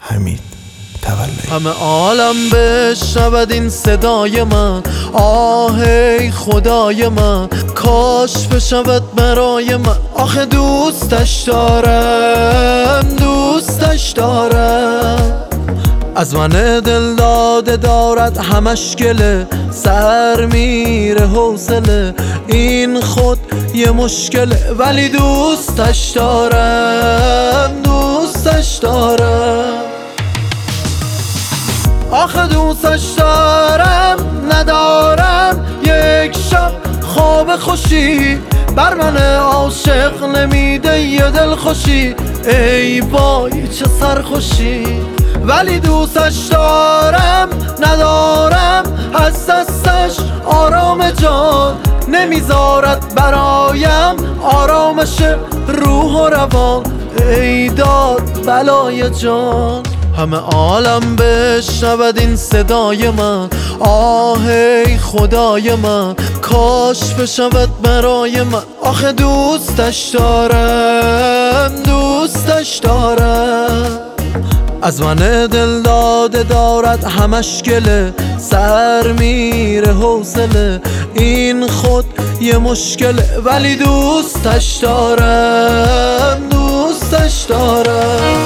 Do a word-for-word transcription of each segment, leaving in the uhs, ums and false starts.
حمید تولایی. همه عالم بشنود این صدای من، آه ای خدای من، کاش بشود برای من. آخه دوستش دارم، دوستش دارم، از من دل داده دارد همش گله، سر میره حوصله، این خود یه مشکله، ولی دوستش دارم، دوستش دارم. آخه دوستش دارم، ندارم یک شب خواب خوشی، بر من عاشق نمیده یه دل خوشی، ای وای چه سرخوشی. ولی دوستش دارم، ندارم از دستش آرام جان، نمیذارد برایم آرامش روح و روان، ای داد بلای جان. همه عالم بشنود این صدای من، آه ای خدای من، کاش بشود برای من. آخه دوستش دارم، دوستش دارم، از من دل داده دارد همش گله، سر میره حوصله، این خود یه مشکله، ولی دوستش دارم، دوستش دارم.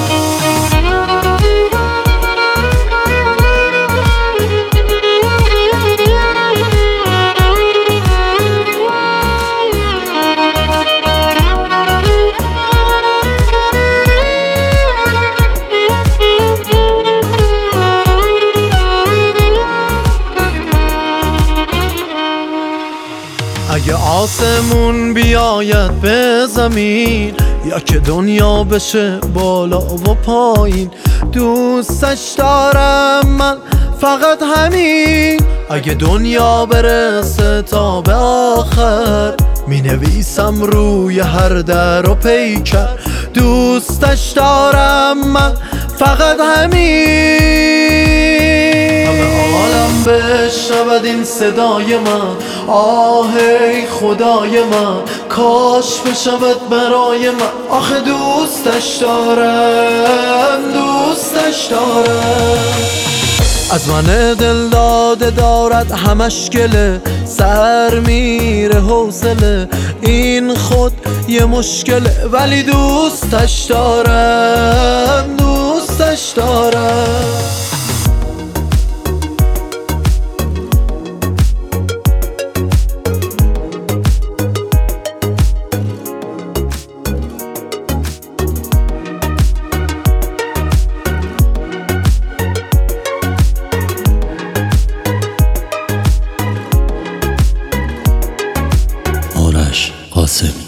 اگه آسمون بیاید به زمین، یا که دنیا بشه بالا و پایین، دوستش دارم من فقط همین. اگه دنیا برسه تا به آخر، می نویسم روی هر در و پیکر، دوستش دارم من فقط همین. همه عالم بشنود این صدای من، آه ای خدای من، کاش بشود برای من. آخه دوستش دارم، دوستش دارم، از من دل داده دارد همش گله، سر میره حوصله، این خود یه مشکله، ولی دوستش دارم، دوستش دارم. آرش قاسمی.